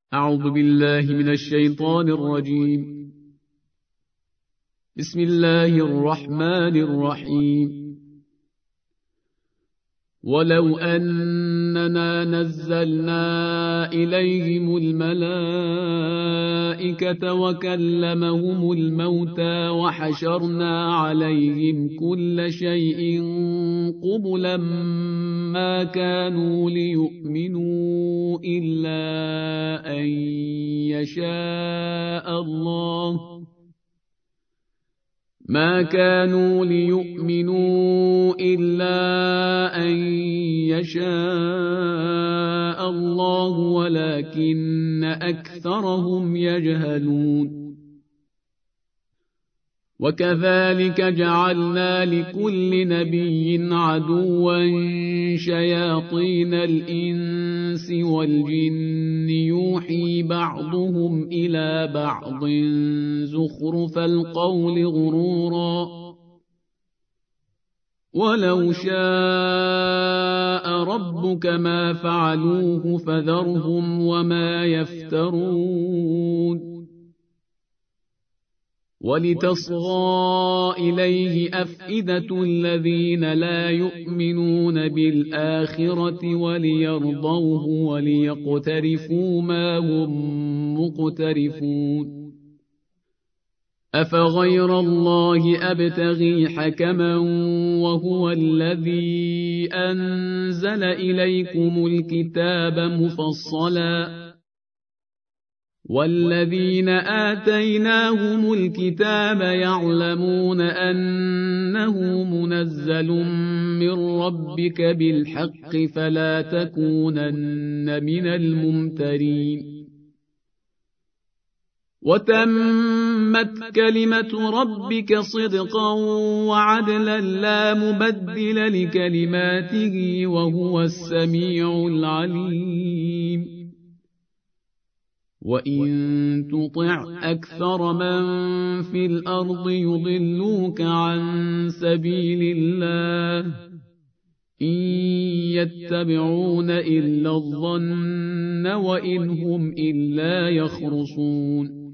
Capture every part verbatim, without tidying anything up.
أعوذ بالله من الشيطان الرجيم. بسم الله الرحمن الرحيم. ولو أننا نزلنا إليهم الملائكة وكلمهم الموتى وحشرنا عليهم كل شيء قبلا ما كانوا ليؤمنوا إلا أن يشاء الله ما كانوا ليؤمنوا إلا أن يشاء الله ولكن أكثرهم يجهلون. وكذلك جعلنا لكل نبي عدوا شياطين الإنس والجن يوحي بعضهم إلى بعض زخرف القول غرورا ولو شاء ربك ما فعلوه فذرهم وما يفترون. ولتصغى إليه أفئدة الذين لا يؤمنون بالآخرة وليرضوه وليقترفوا ما هم مقترفون. أفغير الله أبتغي حكما وهو الذي أنزل إليكم الكتاب مفصلا والذين آتيناهم الكتاب يعلمون أنه منزل من ربك بالحق فلا تكونن من الممترين. وتمت كلمة ربك صدقا وعدلا لا مبدل لكلماته وهو السميع العليم. وإن تطع أكثر من في الأرض يضلوك عن سبيل الله إن يتبعون إلا الظن وإن هم إلا يخرصون.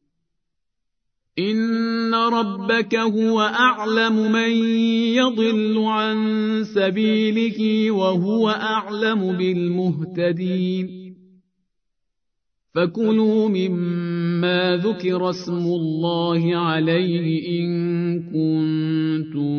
إن ربك هو أعلم من يضل عن سبيله وهو أعلم بالمهتدين. فكلوا مما ذكر اسم الله عليه إن كنتم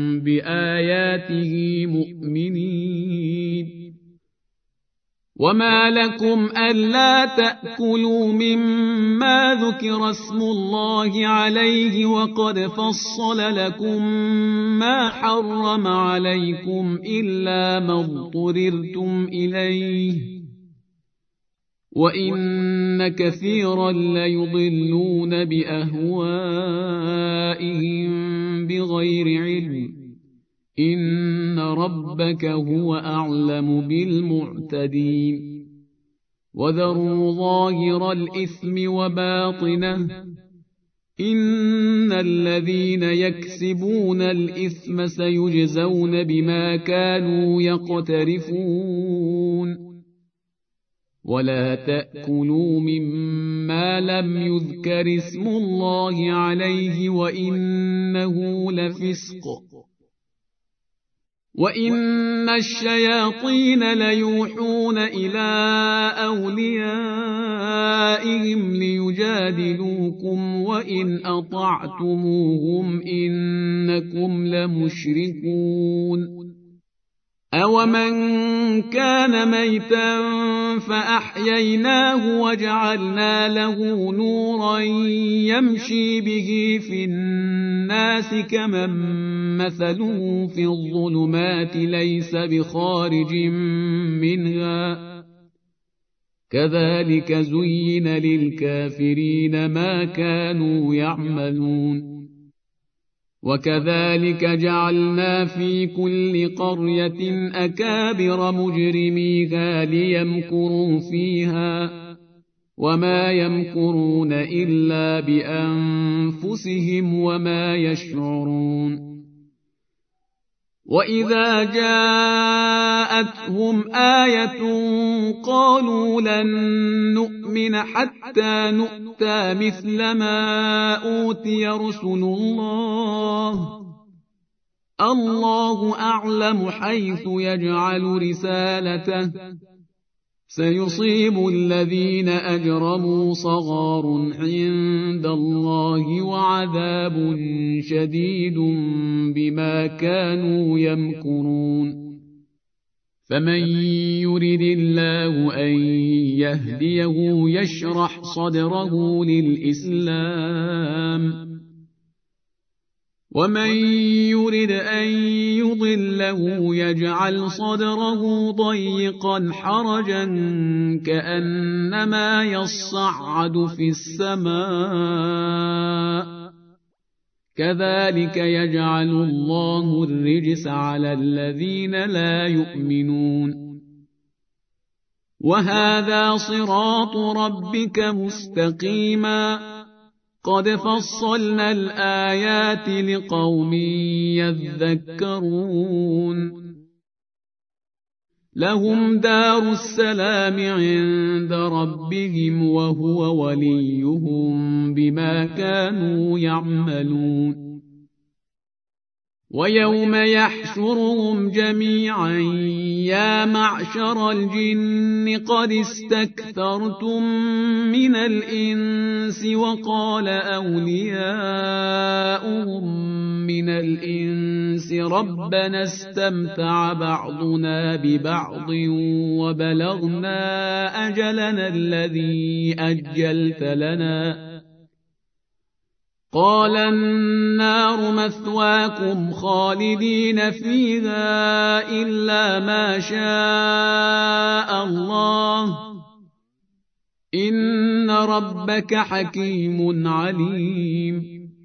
بآياته مؤمنين. وما لكم ألا تأكلوا مما ذكر اسم الله عليه وقد فصل لكم ما حرم عليكم إلا ما اضطررتم إليه وإن كثيرا ليضلون بأهوائهم بغير علم إن ربك هو أعلم بالمعتدين. وذروا ظاهر الإثم وباطنه إن الذين يكسبون الإثم سيجزون بما كانوا يقترفون. ولا تأكلوا مما لم يذكر اسم الله عليه وإنه لفسق وإن الشياطين ليوحون إلى أوليائهم ليجادلوكم وإن أطعتموهم إنكم لمشركون. أومن كان ميتا فأحييناه وجعلنا له نورا يمشي به في الناس كمن مثله في الظلمات ليس بخارج منها كذلك زين للكافرين ما كانوا يعملون. وكذلك جعلنا في كل قرية أكابر مجرميها ليمكروا فيها وما يمكرون إلا بأنفسهم وما يشعرون. وإذا جاءتهم آية قالوا لن نؤمن نؤمن حتى نؤتى مثل ما أوتي رسل الله الله أعلم حيث يجعل رسالته سيصيب الذين أجرموا صغار عند الله وعذاب شديد بما كانوا يمكرون فمن يرد الله أن يهديه يشرح صدره للإسلام ومن يرد أن يضله يجعل صدره ضيقا حرجا كأنما يصعد في السماء كذلك يجعل الله الرجس على الذين لا يؤمنون وهذا صراط ربك مستقيما قد فصلنا الآيات لقوم يذكرون لهم دار السلام عند ربهم وهو وليهم بما كانوا يعملون ويوم يحشرهم جميعا يا معشر الجن قد استكثرتم من الإنس وقال أولياؤهم من الإنس ربنا استمتع بعضنا ببعض وبلغنا أجلنا الذي أجلت لنا قال النار مثواكم خالدين فيها إلا ما شاء الله إن ربك حكيم عليم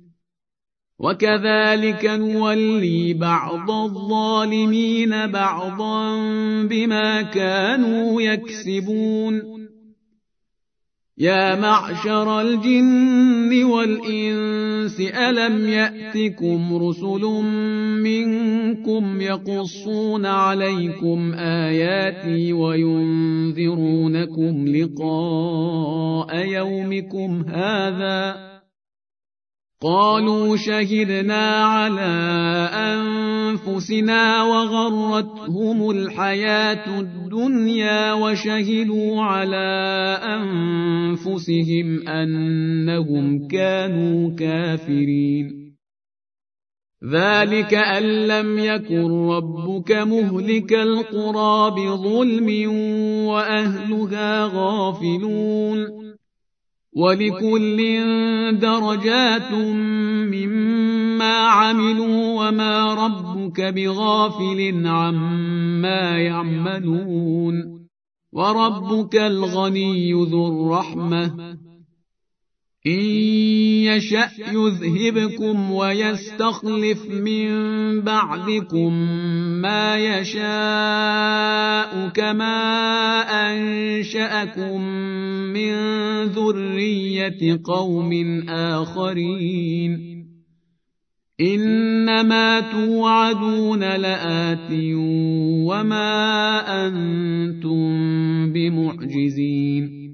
وكذلك نولي بعض الظالمين بعضا بما كانوا يكسبون يا معشر الجن والإنس ألم يأتكم رسل منكم يقصون عليكم آياتي وينذرونكم لقاء يومكم هذا قالوا شهدنا على أنفسنا وغرتهم الحياة الدنيا وشهدوا على أنفسهم أنهم كانوا كافرين ذلك أن لم يكن ربك مهلك القرى بظلم وأهلها غافلون ولكل درجات مما عملوا وما ربك بغافل عما يعملون وربك الغني ذو الرحمة إن يشأ يذهبكم ويستخلف من بعدكم ما يشاء كما أنشأكم من ذرية قوم آخرين إنما توعدون لآت وما أنتم بمعجزين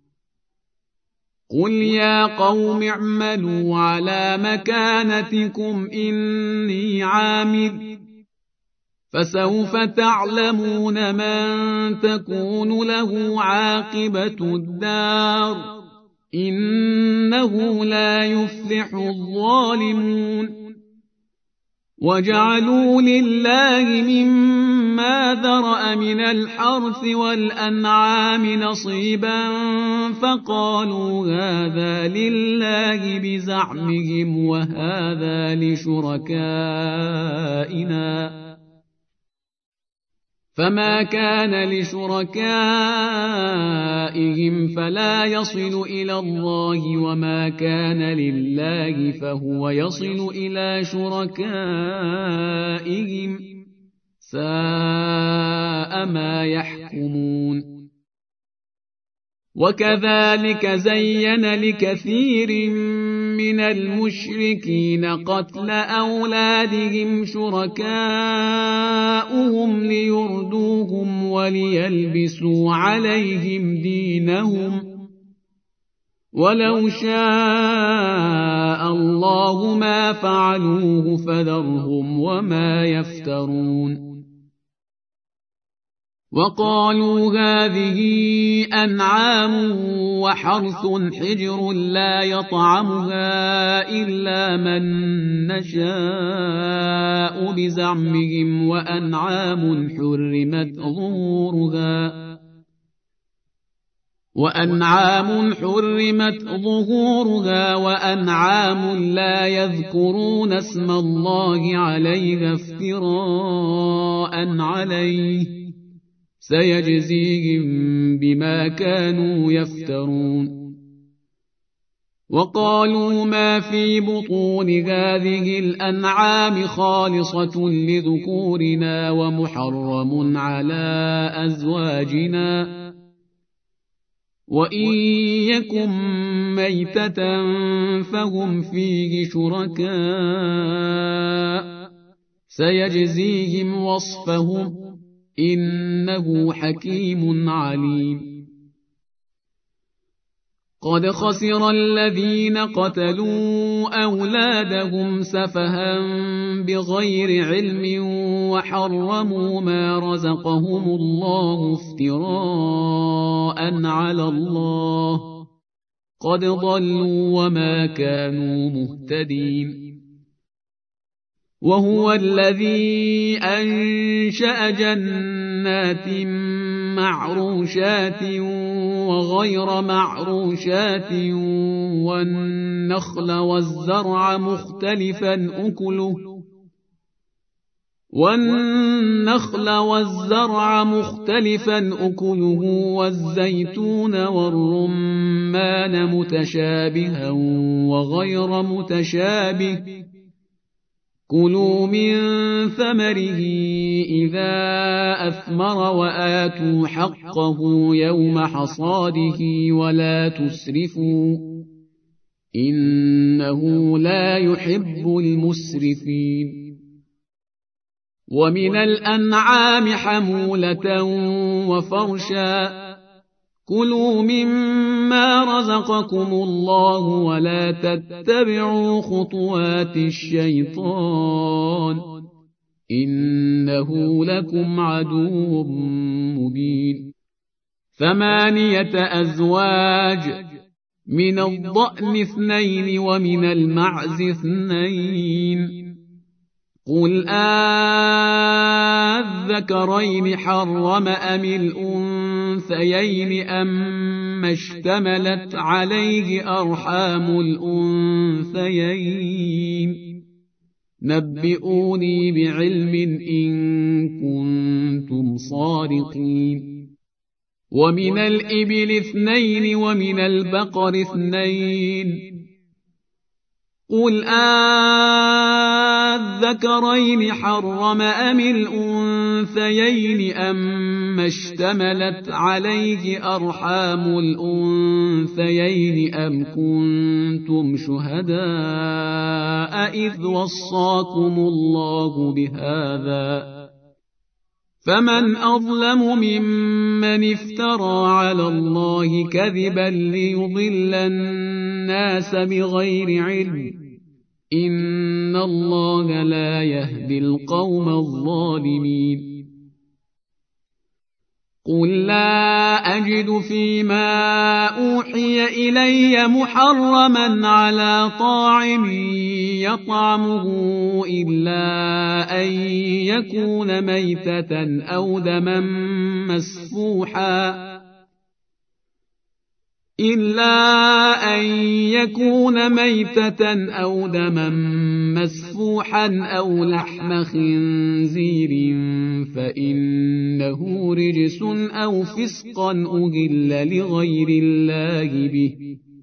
قل يا قوم اعملوا على مكانتكم إني عامل فسوف تعلمون من تكون له عاقبة الدار إنه لا يفلح الظالمون وجعلوا لله مما ذرأ من الحرث والأنعام نصيبا فقالوا هذا لله بزعمهم وهذا لشركائنا فما كان لشركائهم فلا يصل إلى الله وما كان لله فهو يصل إلى شركائهم ساء ما يحكمون وكذلك زين لكثير من المشركين قتل أولادهم شركاؤهم ليردوهم وليلبسوا عليهم دينهم ولو شاء الله ما فعلوه فذرهم وما يفترون وقالوا هذه أنعام وحرث حجر لا يطعمها إلا من نشاء بزعمهم وأنعام حرمت ظهورها وأنعام حرمت ظهورها وأنعام لا يذكرون اسم الله عليها افتراء عليه سيجزيهم بما كانوا يفترون وقالوا ما في بطون هذه الأنعام خالصة لذكورنا ومحرم على أزواجنا وإن يكن ميتة فهم فيه شركاء سيجزيهم وصفهم إنه حكيم عليم قد خسر الذين قتلوا أولادهم سفها بغير علم وحرموا ما رزقهم الله افتراء على الله قد ضلوا وما كانوا مهتدين وهو الذي أنشأ جنات معروشات وغير معروشات والنخل والزرع مختلفا أكله والنخل والزرع مختلفا أكله والزيتون والرمان متشابها وغير متشابه كلوا من ثمره إذا أثمر وآتوا حقه يوم حصاده ولا تسرفوا إنه لا يحب المسرفين ومن الأنعام حمولة وفرشا كلوا مما رزقكم الله ولا تتبعوا خطوات الشيطان إنه لكم عدو مبين ثمانية أزواج من الضأن اثنين ومن المعز اثنين قل آذكرين حرم أم الأنثيين أم اشتملت عليه أرحام الأنثيين نبئوني بعلم إن كنتم صادقين ومن الإبل اثنين ومن البقر اثنين قل آذكرين حرم أم الأنثيين أم اشتملت عليه أرحام الأنثيين أم كنتم شهداء إذ وصاكم الله بهذا فمن أظلم ممن افترى على الله كذبا ليضل الناس بغير علم إن الله لا يهدي القوم الظالمين قل لا أجد فيما أوحي إلي محرما على طاعم يطعمه إلا أن يكون ميتة أو دما مسفوحا إلا أن يكون ميتة أو دما مسفوحا أو لحم خنزير فإنه رجس أو فسقا أهل لغير الله به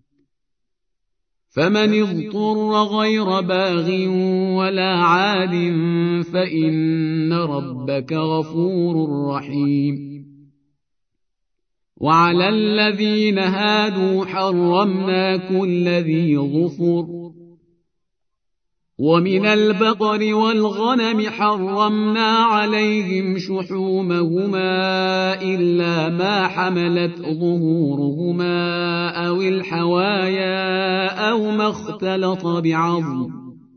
فمن اضطر غير باغ ولا عاد فإن ربك غفور رحيم وعلى الذين هادوا حرمنا كل ذي ظفر ومن البقر والغنم حرمنا عليهم شحومهما إلا ما حملت ظهورهما أو الحوايا أو ما اختلط بعظم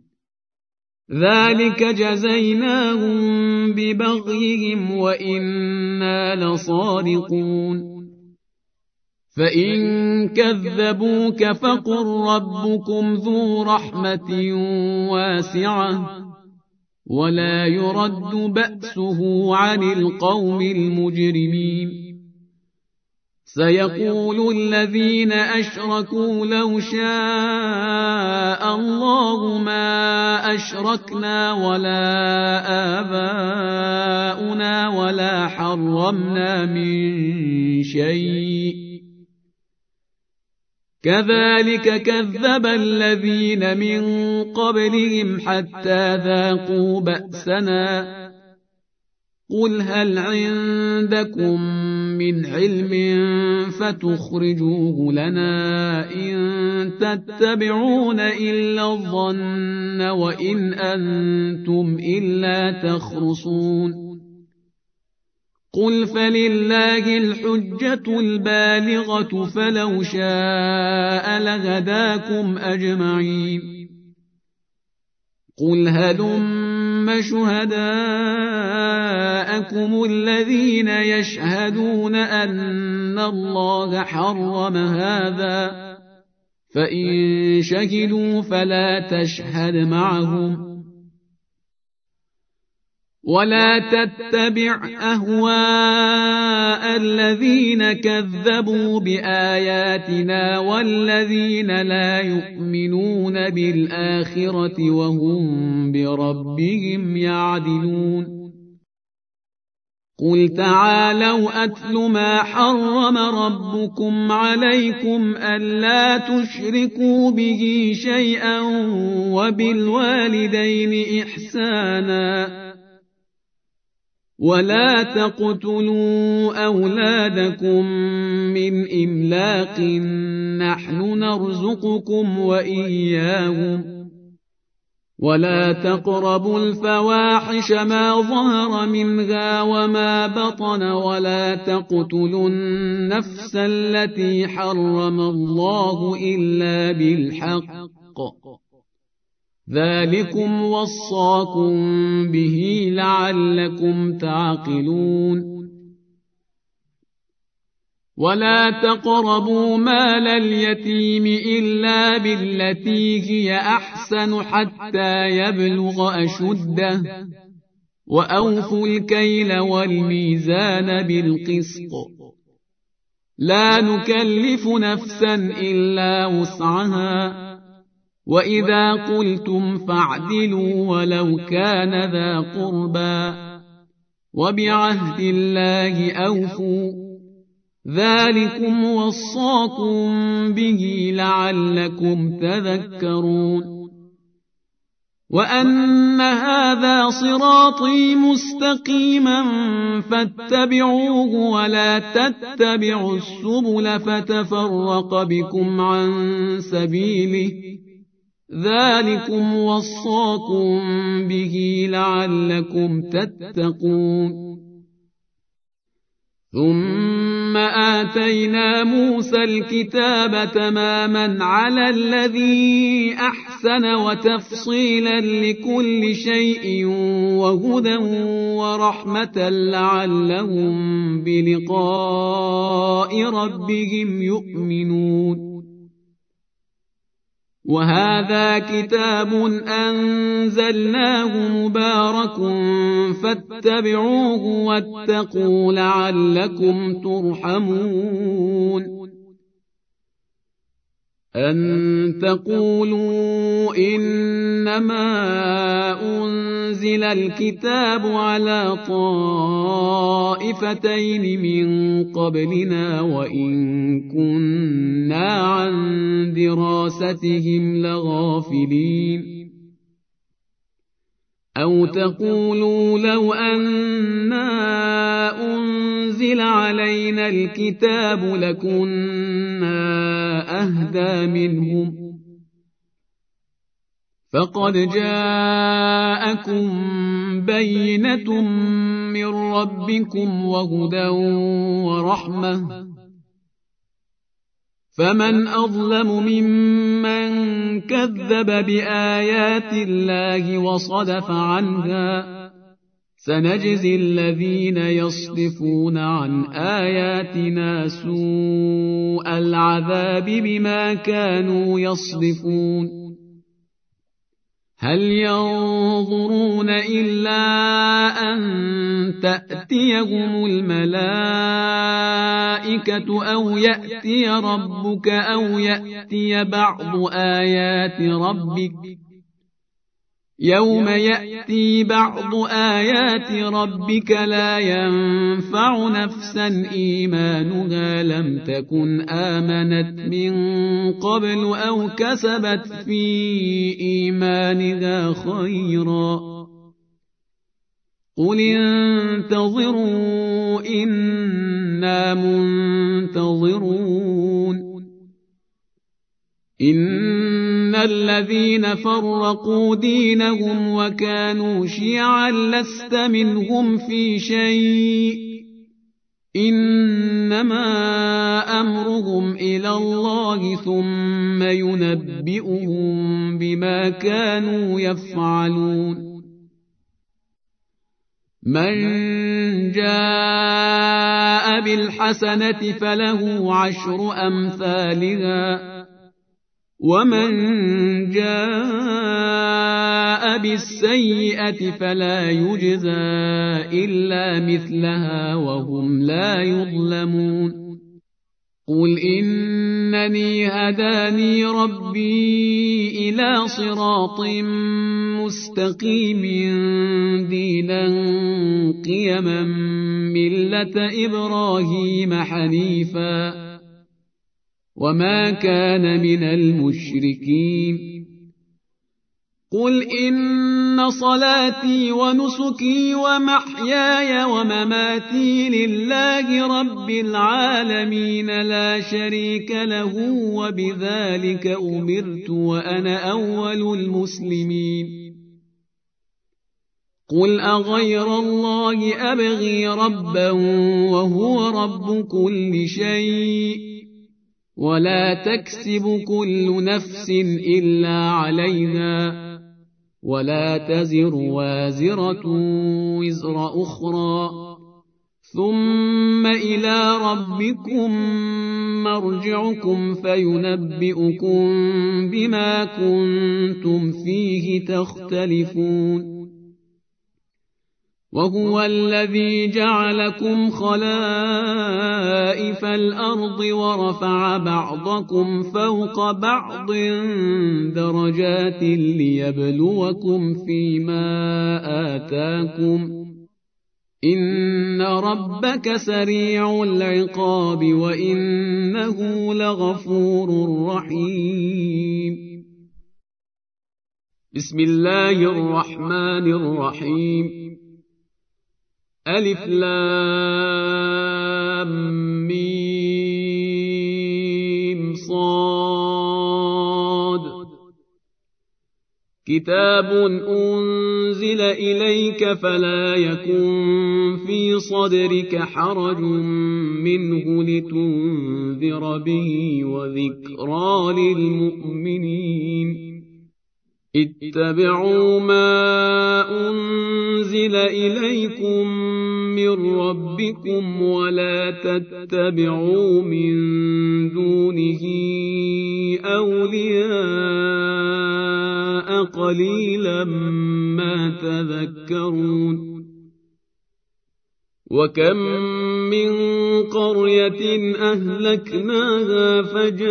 ذلك جزيناهم ببغيهم وإنا لصادقون فإن كذبوك فقل ربكم ذو رحمة واسعة ولا يرد بأسه عن القوم المجرمين سيقول الذين أشركوا لو شاء الله ما أشركنا ولا آباؤنا ولا حرمنا من شيء كذلك كذب الذين من قبلهم حتى ذاقوا بأسنا قل هل عندكم من علم فتخرجوه لنا إن تتبعون إلا الظن وإن أنتم إلا تخرصون قل فلله الحجة البالغة فلو شاء لهداكم أجمعين قل هلم شهداءكم الذين يشهدون أن الله حرم هذا فإن شهدوا فلا تشهد معهم ولا تتبع أهواء الذين كذبوا بآياتنا والذين لا يؤمنون بالآخرة وهم بربهم يعدلون قل تعالوا أتل ما حرم ربكم عليكم ألا تشركوا به شيئا وبالوالدين إحسانا ولا تقتلوا أولادكم من إملاق نحن نرزقكم وإياهم ولا تقربوا الفواحش ما ظهر منها وما بطن ولا تقتلوا النفس التي حرم الله إلا بالحق ذلكم وصاكم به لعلكم تعقلون ولا تقربوا مال اليتيم إلا بالتي هي أحسن حتى يبلغ أشده وأوفوا الكيل والميزان بالقسط لا نكلف نفسا إلا وسعها وإذا قلتم فاعدلوا ولو كان ذا قربى وبعهد الله أوفوا ذلكم وصاكم به لعلكم تذكرون وأن هذا صراطي مستقيما فاتبعوه ولا تتبعوا السبل فتفرق بكم عن سبيله ذلكم وصاكم به لعلكم تتقون ثم آتينا موسى الكتاب تماما على الذي أحسن وتفصيلا لكل شيء وهدى ورحمة لعلهم بلقاء ربهم يؤمنون وهذا كتاب أنزلناه مبارك فاتبعوه واتقوا لعلكم ترحمون أن تقولوا إنما أنزل الكتاب على طائفتين من قبلنا وإن كنا عن دراستهم لغافلين أو تقولوا لو أنا أنزل علينا الكتاب لكنا أهدى منهم فقد جاءكم بينة من ربكم وهدى ورحمة، فمن أظلم ممن كذب بآيات الله وصدف عنها، سنجزي الذين يصدفون عن آياتنا سوء العذاب بما كانوا يصدفون. هل ينظرون إلا أن تأتيهم الملائكة أو يأتي ربك أو يأتي بعض آيات ربك؟ يوم يأتي بعض آيات ربك لا ينفع نفسا إيمانها لم تكن آمنت من قبل أو كسبت في إيمانها خيرا. قل انتظروا إنا منتظرون. إن الذين فرقوا دينهم وكانوا شيعا لست منهم في شيء، إنما أمرهم إلى الله ثم ينبئهم بما كانوا يفعلون. من جاء بالحسنة فله عشر أمثالها، ومن جاء بالسيئة فلا يجزى إلا مثلها وهم لا يظلمون. قل إنني هداني ربي إلى صراط مستقيم دينا قيما ملة إبراهيم حنيفا وما كان من المشركين. قل إن صلاتي ونسكي ومحياي ومماتي لله رب العالمين لا شريك له وبذلك أمرت وأنا أول المسلمين. قل أغير الله أبغي ربا وهو رب كل شيء ولا تكسب كل نفس إلا عليها ولا تزر وازرة وزر أخرى ثم إلى ربكم مرجعكم فينبئكم بما كنتم فيه تختلفون. وهو الذي جعلكم خلائف الأرض ورفع بعضكم فوق بعض درجات ليبلوكم فيما آتاكم إن ربك سريع العقاب وإنه لغفور رحيم. بسم الله الرحمن الرحيم. ألف لام ميم صاد. كتاب أنزل إليك فلا يكن في صدرك حرج منه لتنذر به وذكرى للمؤمنين. اتبعوا ما أنزل إليكم من ربكم ولا تتبعوا من دونه أولياء قليلا ما تذكرون. وكم من قرية أهلكناها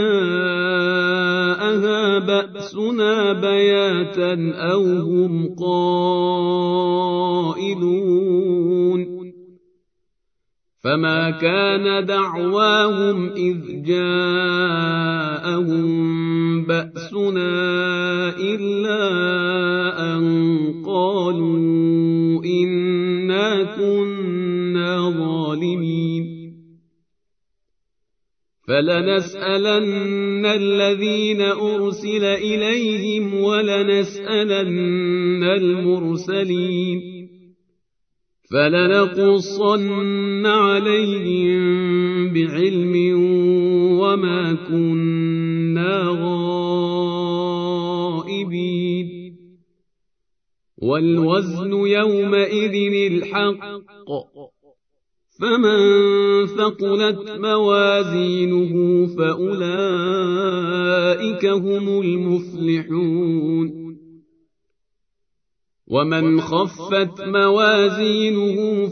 فجاءها بأسنا بياتا أو هم قائلون. فما كان دعواهم إذ جاءهم بأسنا إلا أن قالوا إنا كنا ظالمين. فلنسألن الذين أرسل إليهم ولنسألن المرسلين فلنقصن عليهم بعلم وما كنا غائبين والوزن يومئذ الحق فمن ثقلت موازينه فأولئك هم المفلحون ومن خفت موازينه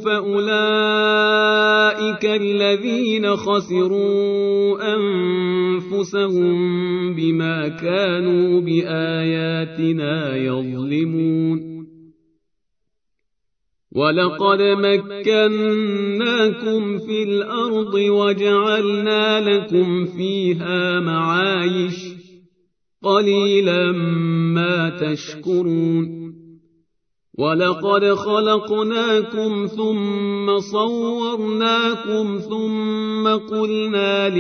فأولئك الذين خسروا أنفسهم بما كانوا بآياتنا يظلمون ولقد مكناكم في الأرض وجعلنا لكم فيها معايش قليلا ما تشكرون ولقد خلقناكم ثم صورناكم ثم قلنا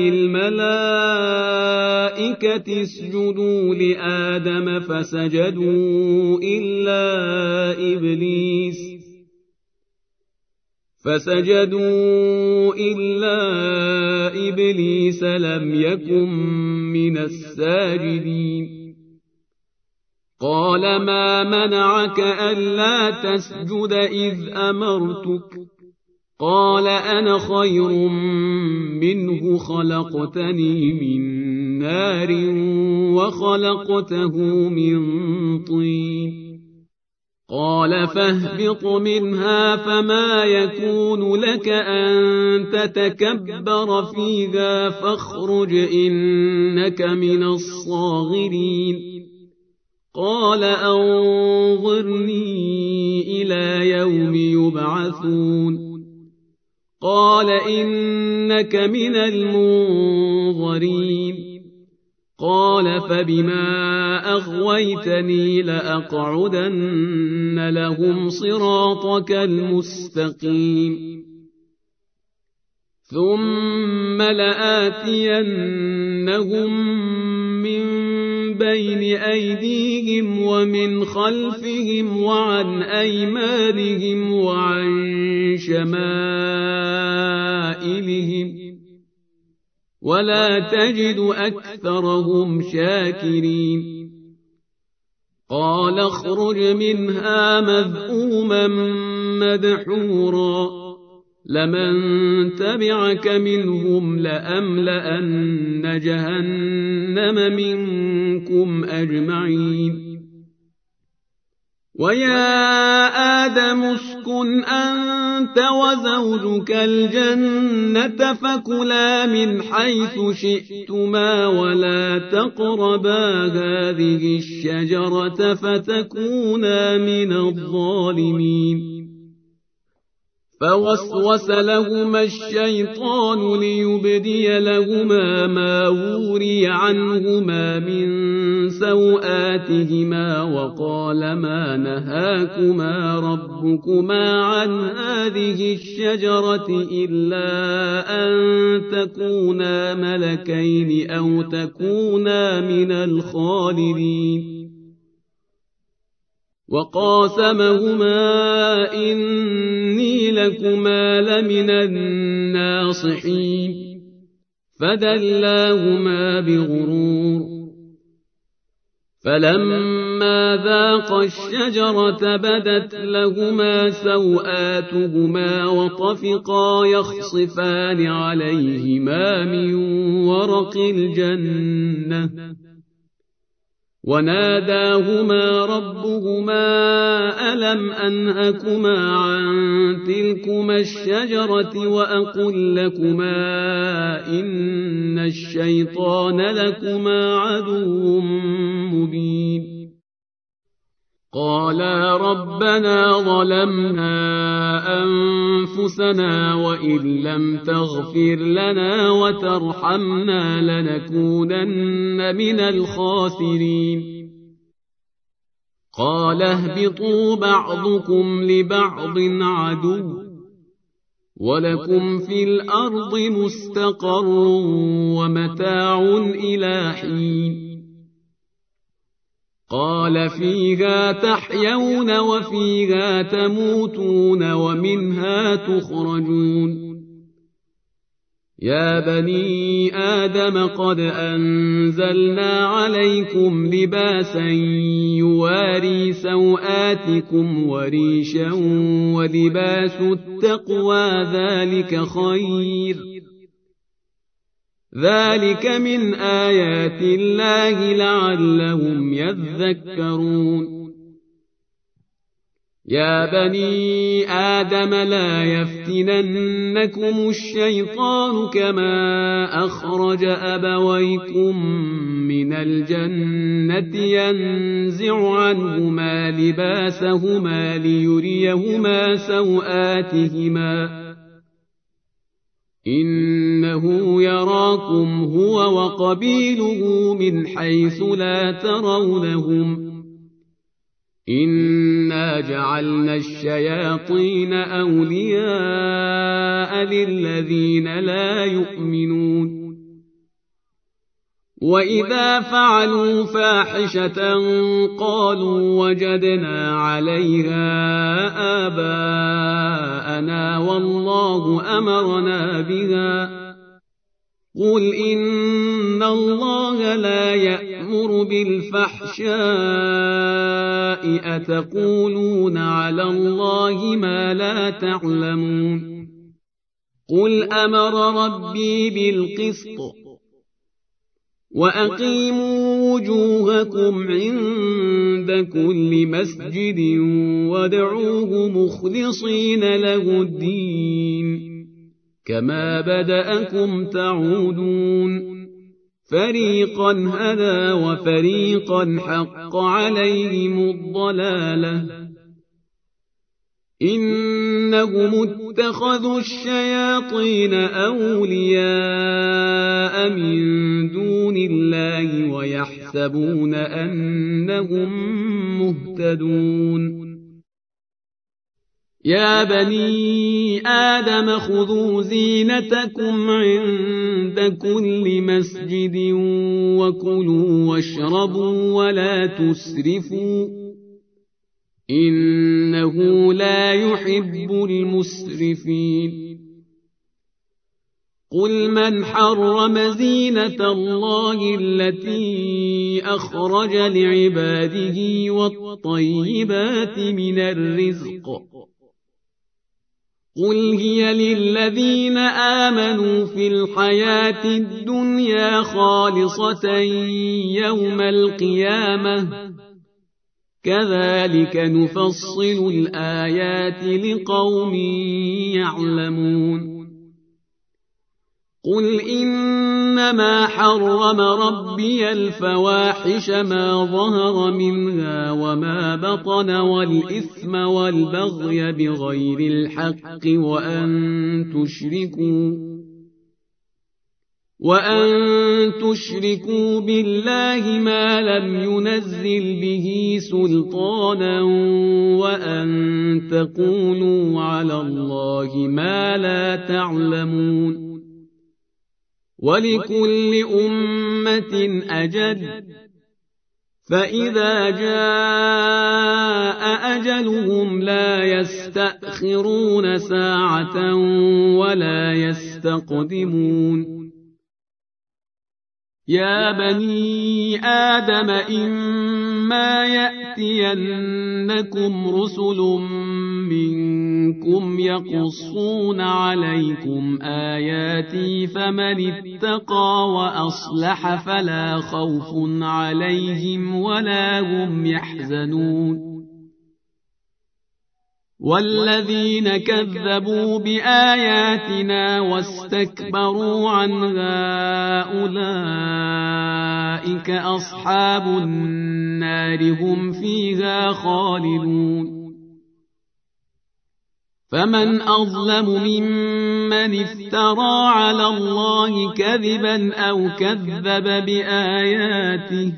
للملائكة اسجدوا لآدم فسجدوا إلا إبليس فسجدوا إلا إبليس لم يكن من الساجدين قال ما منعك ألا تسجد إذ أمرتك قال أنا خير منه خلقتني من نار وخلقته من طين قال فاهبط منها فما يكون لك أن تتكبر فيها فاخرج إنك من الصاغرين قال أنظرني إلى يوم يبعثون قال إنك من المنظرين قال فبما أغويتني لأقعدن لهم صراطك المستقيم ثم لآتينهم من بين أيديهم ومن خلفهم وعن أيمانهم وعن شمائلهم ولا تجد أكثرهم شاكرين قال اخرج منها مذءوما مدحورا لمن تبعك منهم لأملأن جهنم منكم أجمعين ويا آدم اسكن أنت وزوجك الجنة فكلا من حيث شئتما ولا تقربا هذه الشجرة فتكونا من الظالمين فوسوس لهما الشيطان ليبدي لهما ما وري عنهما من سوآتهما وقال ما نهاكما ربكما عن هذه الشجرة إلا أن تكونا ملكين أو تكونا من الخالدين وقاسمهما إني لكما لمن الناصحين فدلاهما بغرور فلما ذاقا الشجرة بدت لهما سوآتهما وطفقا يخصفان عليهما من ورق الجنة وناداهما ربهما ألم أنهكما عن تلكما الشجرة وأقل لكما إن الشيطان لكما عدو مبين قالا ربنا ظلمنا أنفسنا وإن لم تغفر لنا وترحمنا لنكونن من الخاسرين قال اهبطوا بعضكم لبعض عدو ولكم في الأرض مستقر ومتاع إلى حين قال فيها تحيون وفيها تموتون ومنها تخرجون يا بني آدم قد أنزلنا عليكم لباسا يواري سوآتكم وريشا ولباس التقوى ذلك خير ذلك من آيات الله لعلهم يذكرون يا بني آدم لا يفتننكم الشيطان كما أخرج أبويكم من الجنة ينزع عنهما لباسهما ليريهما سوآتهما إنه يراكم هو وقبيله من حيث لا ترونهم إنا جعلنا الشياطين أولياء للذين لا يؤمنون وإذا فعلوا فاحشة قالوا وجدنا عليها آباءنا والله أمرنا بها قل إن الله لا يأمر بالفحشاء أتقولون على الله ما لا تعلمون قل أمر ربي بالقسط وأقيموا وجوهكم عند كل مسجد وادعوه مخلصين له الدين كما بدأكم تعودون فريقا هدى وفريقا حق عليهم الضلالة إنهم اتخذوا الشياطين أولياء من دون الله ويحسبون أنهم مهتدون يا بني آدم خذوا زينتكم عند كل مسجد وكلوا واشربوا ولا تسرفوا إنه لا يحب المسرفين قل من حرم زينة الله التي أخرج لعباده والطيبات من الرزق قل هي للذين آمنوا في الحياة الدنيا خالصة يوم القيامة كذلك نفصل الآيات لقوم يعلمون قل إنما حرم ربي الفواحش ما ظهر منها وما بطن والإثم والبغي بغير الحق وأن تشركوا وأن تشركوا بالله ما لم ينزل به سلطانا وأن تقولوا على الله ما لا تعلمون ولكل أمة أجل فإذا جاء أجلهم لا يستأخرون ساعة ولا يستقدمون يا بني آدم إما يأتينكم رسل منكم يقصون عليكم آياتي فمن اتقى وأصلح فلا خوف عليهم ولا هم يحزنون والذين كذبوا بآياتنا واستكبروا عنها أولئك أصحاب النار هم فيها خالدون فمن أظلم ممن افترى على الله كذبا أو كذب بآياته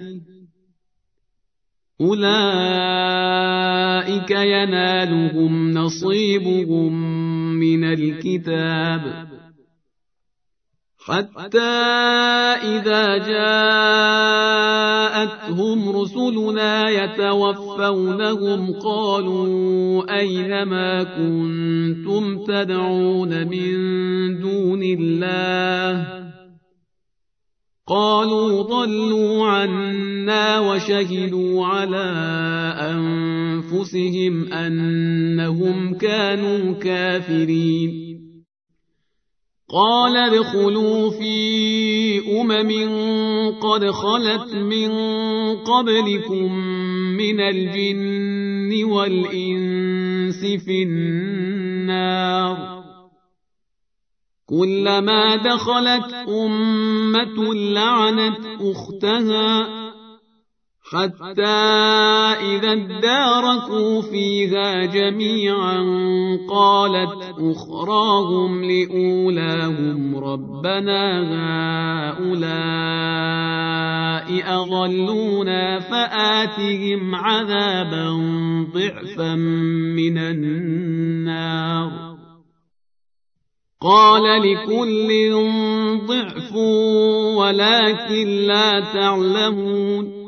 أولئك ينالهم نصيبهم من الكتاب حتى إذا جاءتهم رسلنا يتوفونهم قالوا أين ما كنتم تدعون من دون الله قالوا ضلوا عنا وشهدوا على أنفسهم أنهم كانوا كافرين قال ادخلوا في أمم قد خلت من قبلكم من الجن والإنس في النار كلما دخلت أمة لعنت أختها حتى إذا اداركوا فيها جميعا قالت أخراهم لأولاهم ربنا هؤلاء أضلونا فآتهم عذابا ضعفا من النار قال لكل ضعف ولكن لا تعلمون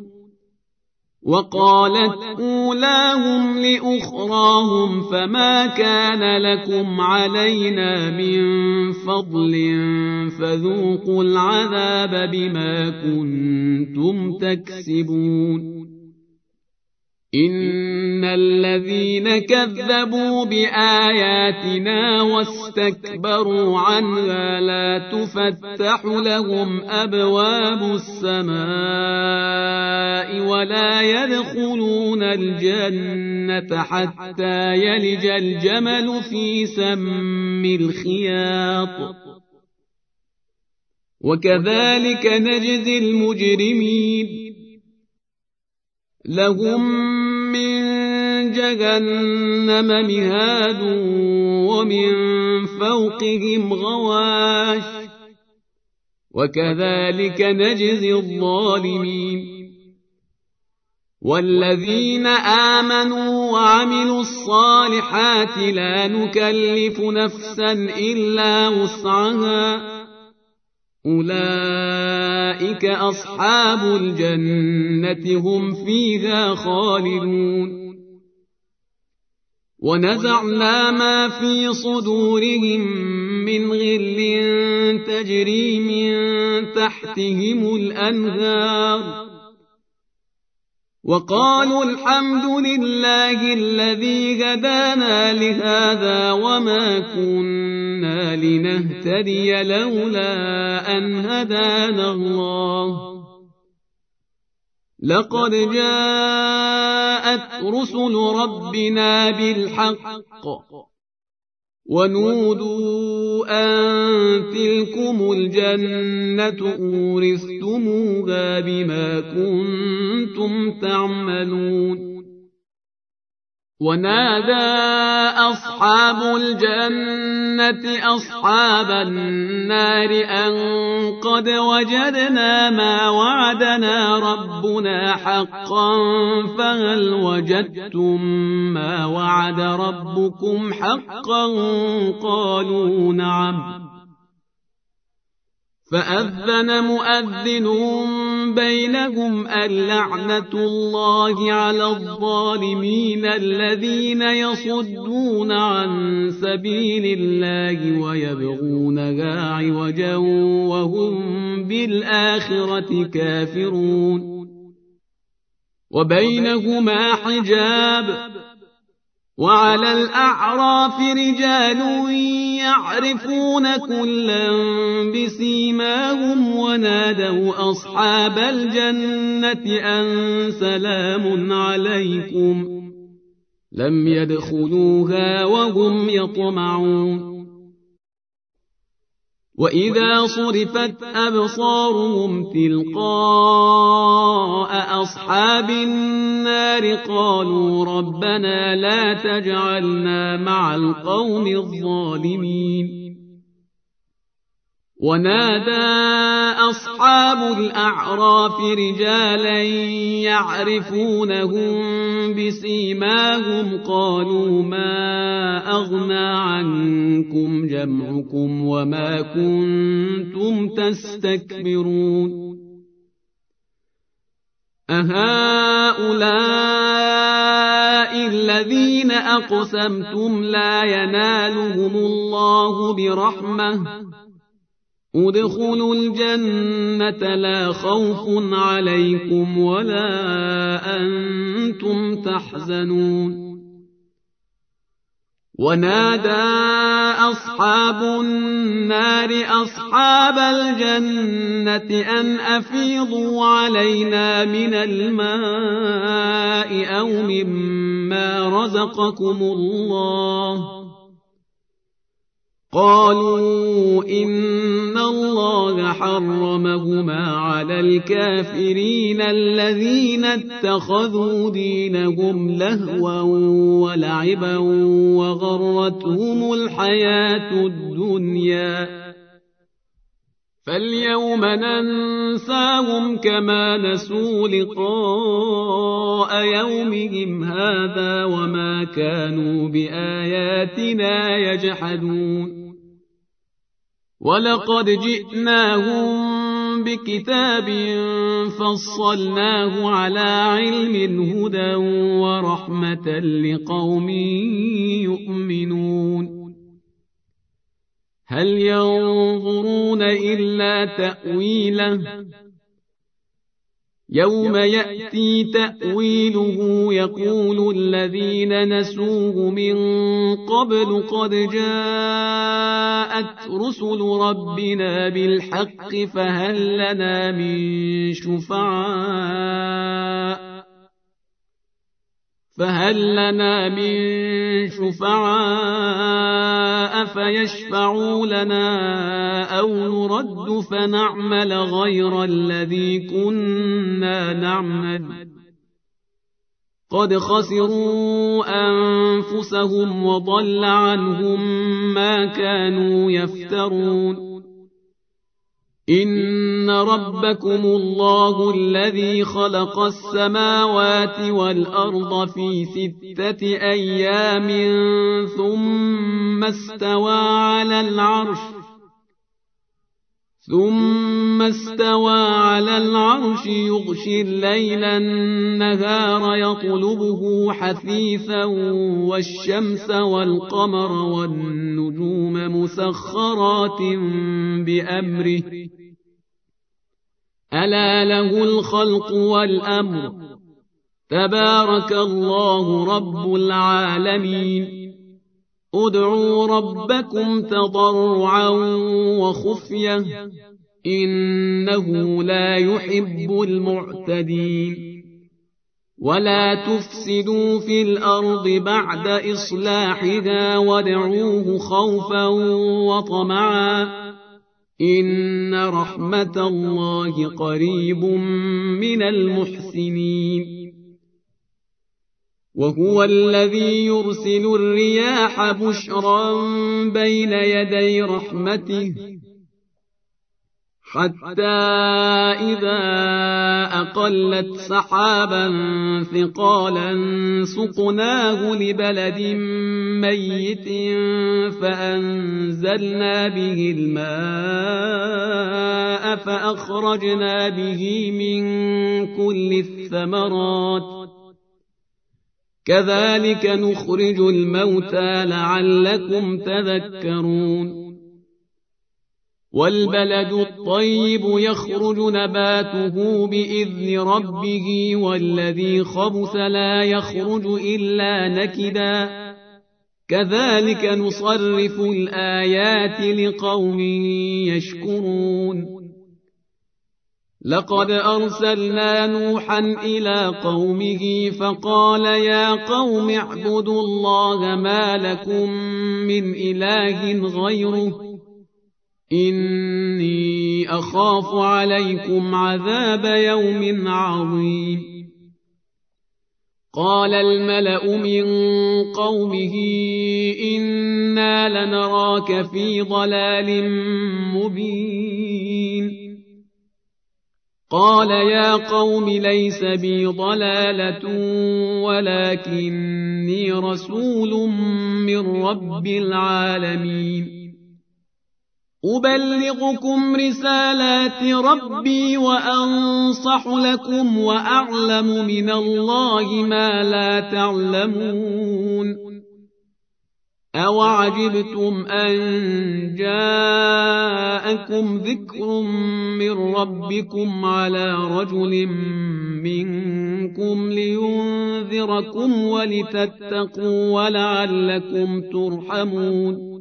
وقالت أولاهم لأخراهم فما كان لكم علينا من فضل فذوقوا العذاب بما كنتم تكسبون إن الذين كذبوا بآياتنا واستكبروا عنها لا تفتح لهم أبواب السماء ولا يدخلون الجنة حتى يلج الجمل في سم الخياط وكذلك نجزي المجرمين لهم من جهنم مهاد ومن فوقهم غواش وكذلك نجزي الظالمين والذين آمنوا وعملوا الصالحات لا نكلف نفسا إلا وسعها أولئك أصحاب الجنة هم فيها خالدون ونزعنا ما في صدورهم من غل تجري من تحتهم الأنهار وقالوا الحمد لله الذي هدانا لهذا وما كنا لنهتدي لولا أن هدانا الله لقد جاءت رسل ربنا بالحق ونودوا أن تلكم الجنة أورثتموها بما كنتم تعملون ونادى أصحاب الجنة أصحاب النار أن قد وجدنا ما وعدنا ربنا حقا فهل وجدتم ما وعد ربكم حقا قالوا نعم فأذن مؤذن بينهم اللعنة الله على الظالمين الذين يصدون عن سبيل الله ويبغونها عوجا وهم بالآخرة كافرون وبينهما حجاب وعلى الأعراف رجال يعرفون كلا بسيماهم ونادوا أصحاب الجنة أن سلام عليكم لم يدخلوها وهم يطمعون وإذا صرفت أبصارهم تلقاء أصحاب النار قالوا ربنا لا تجعلنا مع القوم الظالمين ونادى أصحاب الأعراف رجالا يعرفونهم بسيماهم قالوا ما أغنى عنكم جمعكم وما كنتم تستكبرون أهؤلاء الذين أقسمتم لا ينالهم الله برحمة ادخلوا الجنة لا خوف عليكم ولا أنتم تحزنون ونادى أصحاب النار أصحاب الجنة أن أفيضوا علينا من الماء أو مما رزقكم الله قالوا إن الله حرمهما على الكافرين الذين اتخذوا دينهم لهوا ولعبا وغرتهم الحياة الدنيا فاليوم ننساهم كما نسوا لقاء يومهم هذا وما كانوا بآياتنا يجحدون ولقد جئناهم بكتاب فصلناه على علم هدى ورحمة لقوم يؤمنون هل ينظرون إلا تأويله يوم يأتي تأويله يقول الذين نسوه من قبل قد جاءت رسل ربنا بالحق فهل لنا من شفعاء فهل لنا من شفعاء فيشفعوا لنا أو نرد فنعمل غير الذي كنا نعمل قد خسروا أنفسهم وضل عنهم ما كانوا يفترون إن ربكم الله الذي خلق السماوات والأرض في ستة أيام ثم استوى على العرش ثم استوى على العرش يغشي الليل النهار يطلبه حثيثا والشمس والقمر والنجوم مسخرات بأمره ألا له الخلق والأمر تبارك الله رب العالمين ادعوا ربكم تضرعا وخفية إنه لا يحب المعتدين ولا تفسدوا في الأرض بعد إصلاحها وادعوه خوفا وطمعا إن رحمة الله قريب من المحسنين وهو الذي يرسل الرياح بشرا بين يدي رحمته حتى إذا أقلت سحابا ثقالا سقناه لبلد ميت فأنزلنا به الماء فأخرجنا به من كل الثمرات كذلك نخرج الموتى لعلكم تذكرون والبلد الطيب يخرج نباته بإذن ربه والذي خبث لا يخرج إلا نكدا كذلك نصرف الآيات لقوم يشكرون لقد أرسلنا نوحا إلى قومه فقال يا قوم اعبدوا الله ما لكم من إله غيره إني أخاف عليكم عذاب يوم عظيم قال الملأ من قومه إنا لنراك في ضلال مبين قال يا قوم ليس بي ضلالة ولكني رسول من رب العالمين أبلغكم رسالات ربي وأنصح لكم وأعلم من الله ما لا تعلمون أوعجبتم أن جاءكم ذكر من ربكم على رجل منكم لينذركم ولتتقوا ولعلكم ترحمون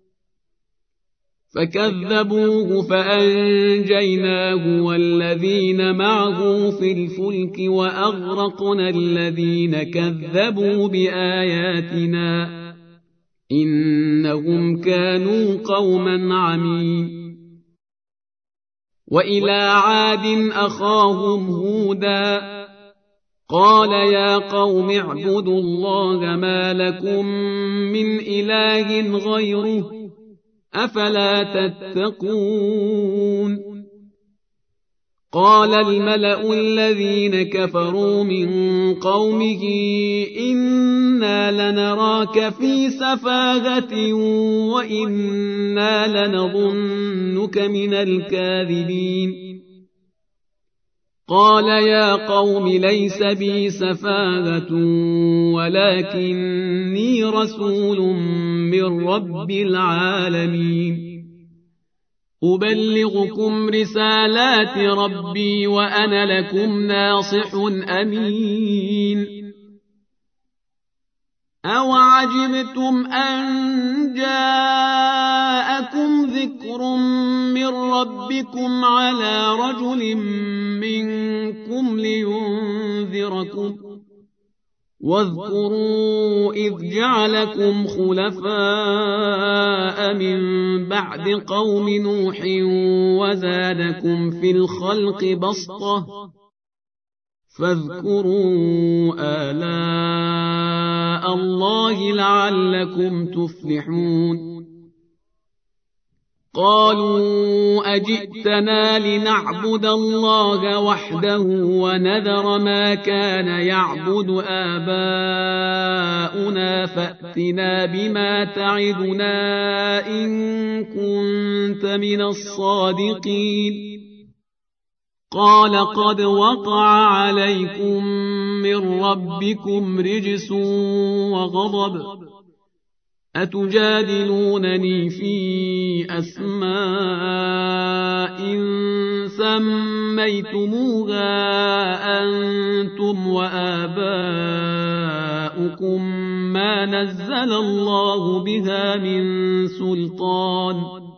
فكذبوه فأنجيناه والذين معه في الفلك وأغرقنا الذين كذبوا بآياتنا إنهم كانوا قوما عمين وإلى عاد أخاهم هودا قال يا قوم اعبدوا الله ما لكم من إله غيره أفلا تتقون قال الملأ الذين كفروا من قومه إنا لنراك في سفاهة وإنا لنظنك من الكاذبين قال يا قوم ليس بي سفاهة ولكني رسول من رب العالمين أبلغكم رسالات ربي وأنا لكم ناصح أمين أوعجبتم أن جاءكم ذكر من ربكم على رجل منكم لينذركم واذكروا إذ جعلكم خلفاء من بعد قوم نوح وزادكم في الخلق بسطة فاذكروا آلاء الله لعلكم تفلحون قالوا أجئتنا لنعبد الله وحده ونذر ما كان يعبد آباؤنا فأتنا بما تعدنا إن كنت من الصادقين قال قد وقع عليكم من ربكم رجس وغضب أتجادلونني في أسماء سميتموها أنتم وآباؤكم ما نزل الله بها من سلطان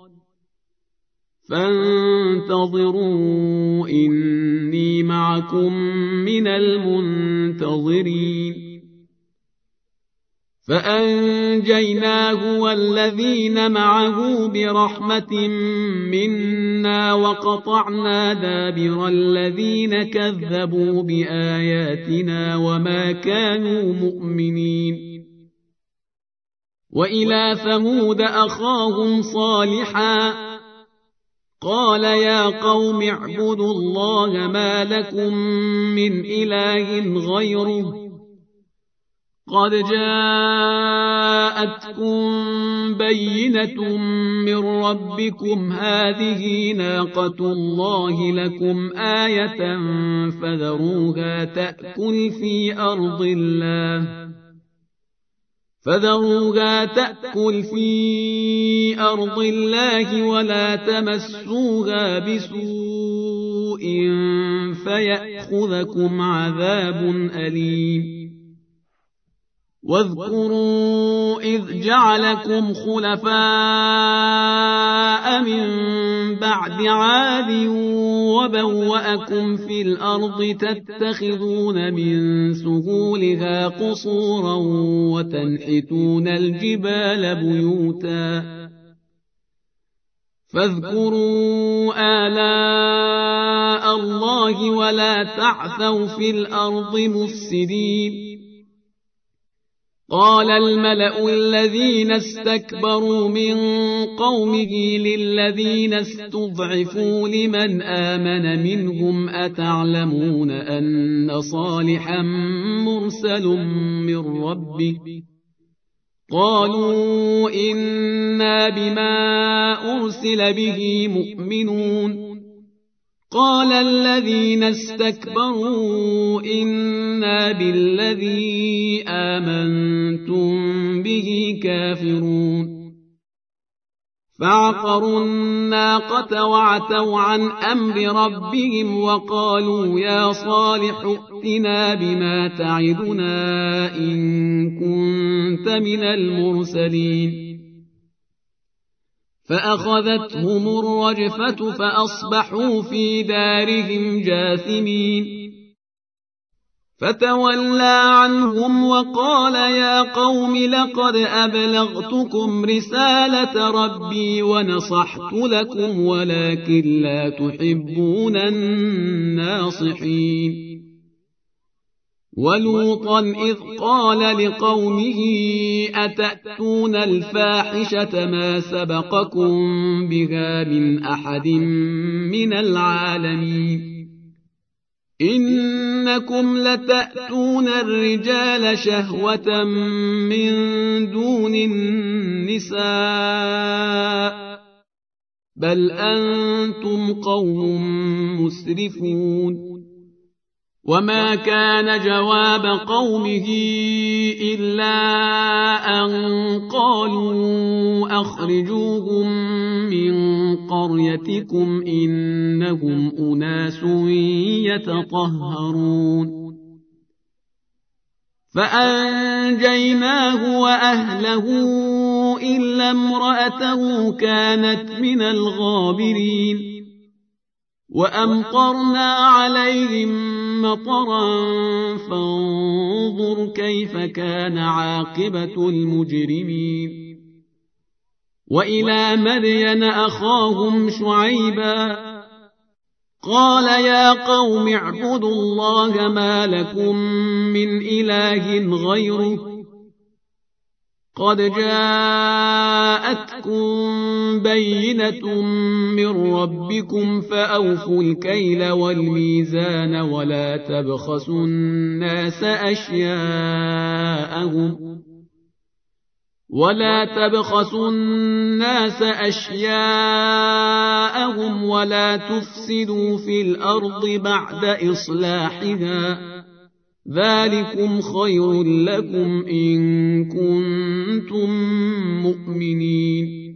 فانتظروا إني معكم من المنتظرين فأنجيناه والذين معه برحمة منا وقطعنا دابر الذين كذبوا بآياتنا وما كانوا مؤمنين وإلى ثمود أخاهم صالحا قال يا قوم اعبدوا الله ما لكم من إله غيره قد جاءتكم بينة من ربكم هذه ناقة الله لكم آية فذروها تأكل في أرض الله فذروها تأكل في أرض الله ولا تمسوها بسوء فيأخذكم عذاب أليم واذكروا إذ جعلكم خلفاء من بعد عاد وبوأكم في الأرض تتخذون من سهولها قصورا وتنحتون الجبال بيوتا فاذكروا آلاء الله ولا تعثوا في الأرض مفسدين قال الملأ الذين استكبروا من قومه للذين استضعفوا لمن آمن منهم أتعلمون أن صالحا مرسل من ربه قالوا إنا بما أرسل به مؤمنون قال الذين استكبروا إنا بالذي آمنتم به كافرون فعقروا الناقة وعتوا عن أمر ربهم وقالوا يا صالح ائتنا بما تعدنا إن كنت من المرسلين فأخذتهم الرجفة فأصبحوا في دارهم جاثمين فتولى عنهم وقال يا قوم لقد أبلغتكم رسالة ربي ونصحت لكم ولكن لا تحبون الناصحين ولوطا إذ قال لقومه أتأتون الفاحشة ما سبقكم بها من أحد من العالمين إنكم لتأتون الرجال شهوة من دون النساء بل أنتم قوم مسرفون وما كان جواب قومه إلا أن قالوا أخرجوهم من قريتكم إنهم أناس يتطهرون فأنجيناه وأهله إلا امرأته كانت من الغابرين وأمطرنا عليهم مطرا فانظر كيف كان عاقبة المجرمين وإلى مدين أخاهم شعيبا قال يا قوم اعبدوا الله ما لكم من إله غيره قد جاءتكم بينة من ربكم فأوفوا الكيل والميزان ولا تبخسوا الناس أشياءهم ولا تبخسوا الناس أشياءهم ولا تفسدوا في الأرض بعد إصلاحها ذلكم خير لكم إن كنتم مؤمنين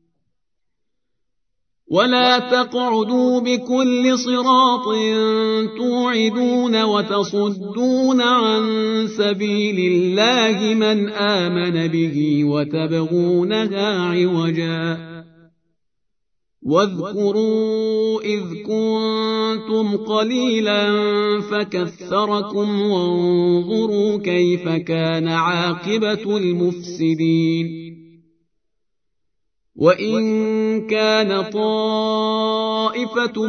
ولا تقعدوا بكل صراط توعدون وتصدون عن سبيل الله من آمن به وتبغونها عوجا واذكروا إذ كنتم قليلا فكثركم وانظروا كيف كان عاقبة المفسدين وإن كان طائفة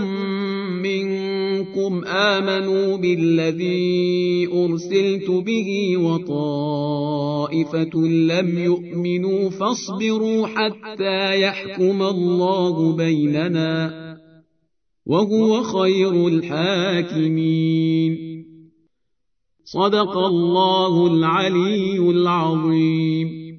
منكم آمنوا بالذي أرسلت به وطائفة لم يؤمنوا فاصبروا حتى يحكم الله بيننا وهو خير الحاكمين صدق الله العلي العظيم.